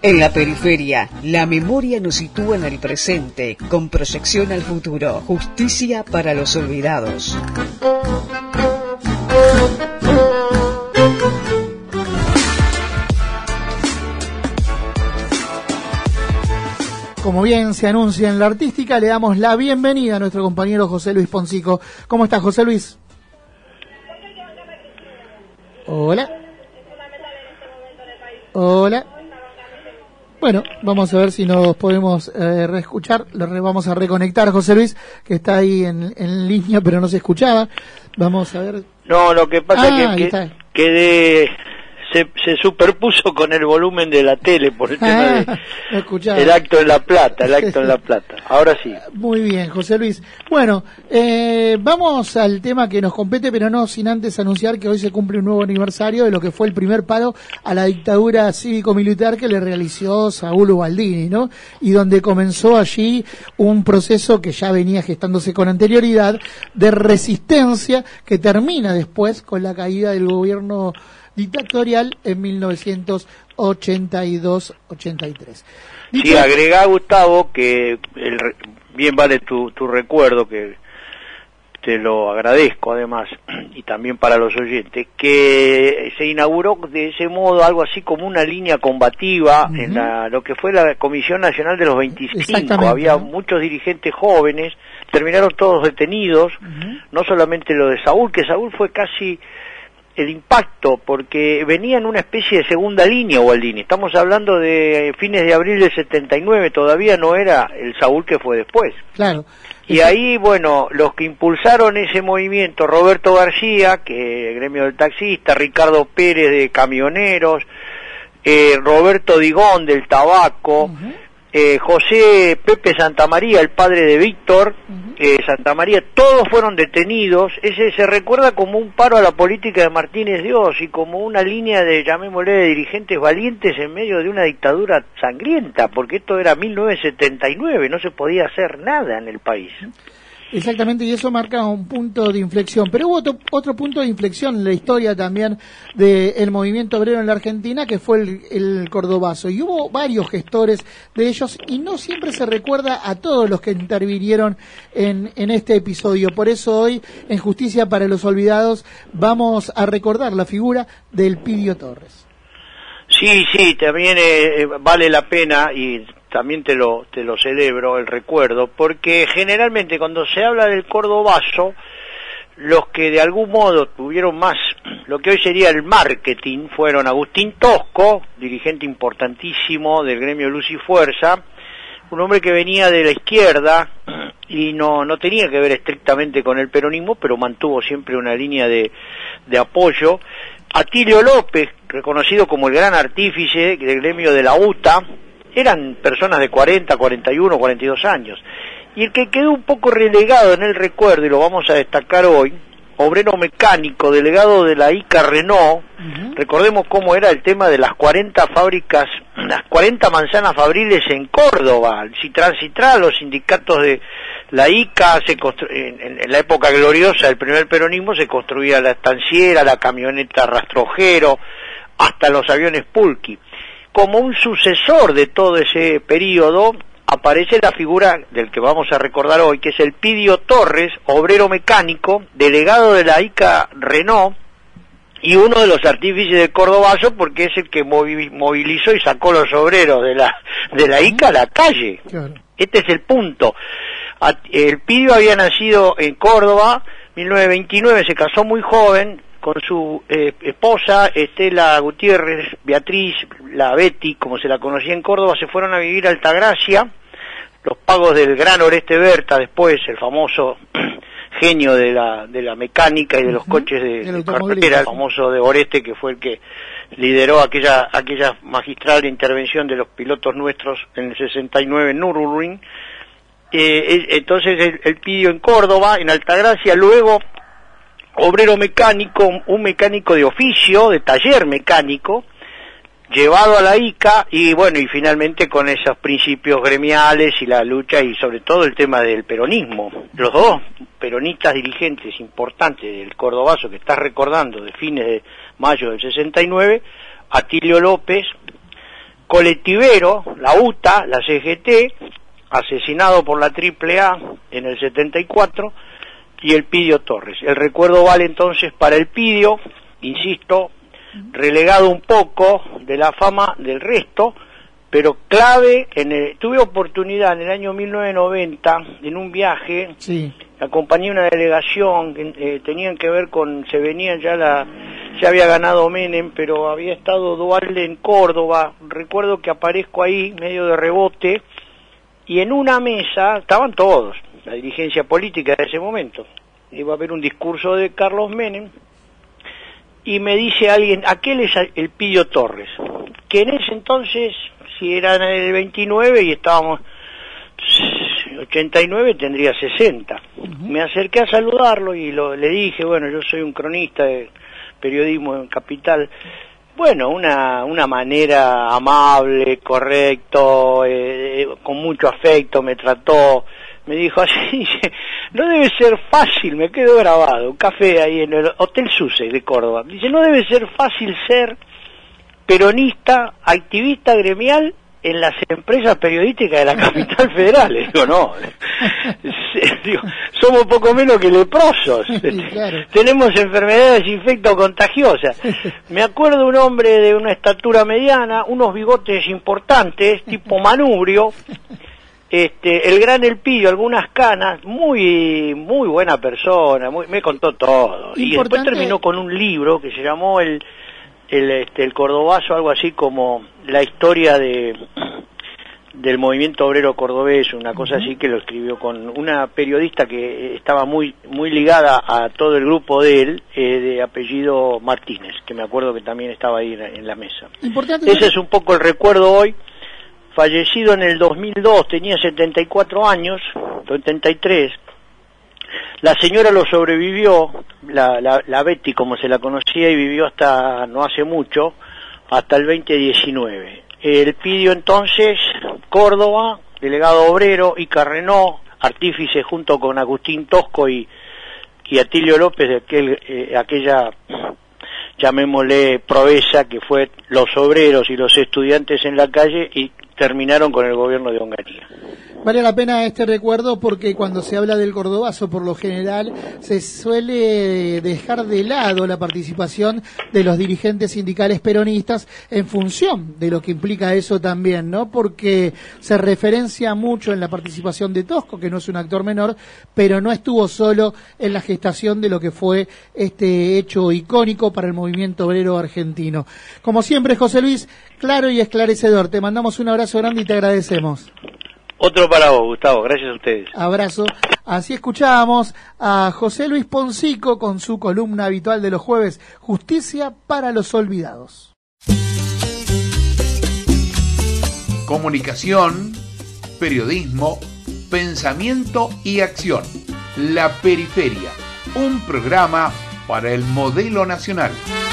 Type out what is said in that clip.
En la periferia, la memoria nos sitúa en el presente, con proyección al futuro. Justicia para los olvidados. Como bien se anuncia en la artística, le damos la bienvenida a nuestro compañero José Luis Poncico. ¿Cómo estás, José Luis? Hola. Hola. Bueno, vamos a ver si nos podemos reescuchar. Vamos a reconectar a José Luis, que está ahí en línea, pero no se escuchaba. Vamos a ver. No, lo que pasa es que se superpuso con el volumen de la tele por el tema del acto en La Plata, Ahora sí. Muy bien, José Luis. Bueno, vamos al tema que nos compete, pero no sin antes anunciar que hoy se cumple un nuevo aniversario de lo que fue el primer paro a la dictadura cívico-militar que le realizó Saúl Ubaldini, ¿no? Y donde comenzó allí un proceso que ya venía gestándose con anterioridad de resistencia que termina después con la caída del gobierno dictatorial en 1982-83. Sí, agregá, Gustavo, que bien vale tu recuerdo, que te lo agradezco además, y también para los oyentes, que se inauguró de ese modo algo así como una línea combativa en lo que fue la Comisión Nacional de los 25. Había muchos dirigentes jóvenes, terminaron todos detenidos, no solamente lo de Saúl, que Saúl fue casi el impacto, porque venía en una especie de segunda línea Ubaldini. Estamos hablando de fines de abril del 79, todavía no era el Saúl que fue después. Claro. Y ahí, bueno, los que impulsaron ese movimiento, Roberto García, que el gremio del taxista, Ricardo Pérez de camioneros, Roberto Digón del tabaco, José Pepe Santamaría, el padre de Víctor Santamaría, todos fueron detenidos. Ese se recuerda como un paro a la política de Martínez Dios y como una línea de, llamémosle, de dirigentes valientes en medio de una dictadura sangrienta, porque esto era 1979, no se podía hacer nada en el país. Exactamente, y eso marca un punto de inflexión. Pero hubo otro punto de inflexión en la historia también del movimiento obrero en la Argentina, que fue el cordobazo. Y hubo varios gestores de ellos, y no siempre se recuerda a todos los que intervinieron en este episodio. Por eso hoy, en Justicia para los Olvidados, vamos a recordar la figura del Elpidio Torres. Sí, también vale la pena, y también te lo celebro, el recuerdo, porque generalmente cuando se habla del cordobazo, los que de algún modo tuvieron más lo que hoy sería el marketing fueron Agustín Tosco, dirigente importantísimo del gremio Luz y Fuerza, un hombre que venía de la izquierda y no tenía que ver estrictamente con el peronismo, pero mantuvo siempre una línea de apoyo. Atilio López, reconocido como el gran artífice del gremio de la UTA, eran personas de 40, 41, 42 años. Y el que quedó un poco relegado en el recuerdo, y lo vamos a destacar hoy, obrero mecánico, delegado de la ICA Renault. Recordemos cómo era el tema de las 40 fábricas, las 40 manzanas fabriles en Córdoba, Citral, los sindicatos de la ICA, en la época gloriosa del primer peronismo se construía la estanciera, la camioneta rastrojero, hasta los aviones Pulqui. Como un sucesor de todo ese periodo, aparece la figura del que vamos a recordar hoy, que es el Elpidio Torres, obrero mecánico, delegado de la ICA Renault, y uno de los artífices del cordobazo, porque es el que movilizó y sacó los obreros de la ICA a la calle. Claro. Este es el punto. El Elpidio había nacido en Córdoba, 1929, se casó muy joven, con su esposa Estela Gutiérrez, Beatriz, la Betty, como se la conocía en Córdoba, se fueron a vivir a Altagracia, los pagos del gran Oreste Berta, después el famoso genio de la mecánica y de los coches de carretera, el famoso de Oreste, que fue el que lideró aquella magistral intervención de los pilotos nuestros en el 69 en Nürburgring. Entonces el Elpidio en Córdoba, en Altagracia, luego obrero mecánico, un mecánico de oficio, de taller mecánico, llevado a la ICA, y bueno, y finalmente con esos principios gremiales y la lucha, y sobre todo el tema del peronismo. Los dos peronistas dirigentes importantes del cordobazo que estás recordando, de fines de mayo del 69, Atilio López, colectivero, la UTA, la CGT, asesinado por la AAA en el 74, y el Pidio Torres. El recuerdo vale entonces para el Pidio, insisto, relegado un poco de la fama del resto, pero clave. Tuve oportunidad en el año 1990, en un viaje, Sí. acompañé una delegación que tenían que ver con, ya había ganado Menem, pero había estado Duhalde en Córdoba. Recuerdo que aparezco ahí, medio de rebote, y en una mesa estaban todos, la dirigencia política de ese momento. Iba a haber un discurso de Carlos Menem, y me dice alguien, aquel es el Pidio Torres, que en ese entonces, si era en el 29 y estábamos 89, tendría 60. Me acerqué a saludarlo y le dije, bueno, yo soy un cronista de periodismo en Capital. Bueno, una manera amable, correcto, con mucho afecto me trató. Me dijo así, no debe ser fácil, me quedó grabado, un café ahí en el Hotel Sussex de Córdoba. Dice, no debe ser fácil ser peronista, activista gremial en las empresas periodísticas de la capital federal. Le digo, no, digo, somos poco menos que leprosos, Claro. Tenemos enfermedades infecto-contagiosas. Me acuerdo un hombre de una estatura mediana, unos bigotes importantes, tipo manubrio, el gran El Pidio, algunas canas, muy buena persona, me contó todo. Importante. Y después terminó con un libro que se llamó el Cordobazo, algo así como la historia del movimiento obrero cordobés, una cosa así, que lo escribió con una periodista que estaba muy ligada a todo el grupo de él, de apellido Martínez, que me acuerdo que también estaba ahí en la mesa. Importante. Ese es un poco el recuerdo hoy. Fallecido en el 2002, tenía 74 años, 73. La señora lo sobrevivió, la Betty como se la conocía, y vivió hasta no hace mucho, hasta el 2019. El Pidio entonces, Córdoba, delegado obrero, y Carrenó, artífice junto con Agustín Tosco y Atilio López de aquella, llamémosle, proeza que fue los obreros y los estudiantes en la calle, y terminaron con el gobierno de Onganía. Vale la pena este recuerdo porque cuando se habla del cordobazo, por lo general, se suele dejar de lado la participación de los dirigentes sindicales peronistas en función de lo que implica eso también, ¿no? Porque se referencia mucho en la participación de Tosco, que no es un actor menor, pero no estuvo solo en la gestación de lo que fue este hecho icónico para el movimiento obrero argentino. Como siempre, José Luis, claro y esclarecedor. Te mandamos un abrazo grande y te agradecemos. Otro para vos, Gustavo, gracias a ustedes. Abrazo. Así escuchábamos a José Luis Poncico con su columna habitual de los jueves, Justicia para los Olvidados. Comunicación, periodismo, pensamiento y acción. La Periferia, un programa para el modelo nacional.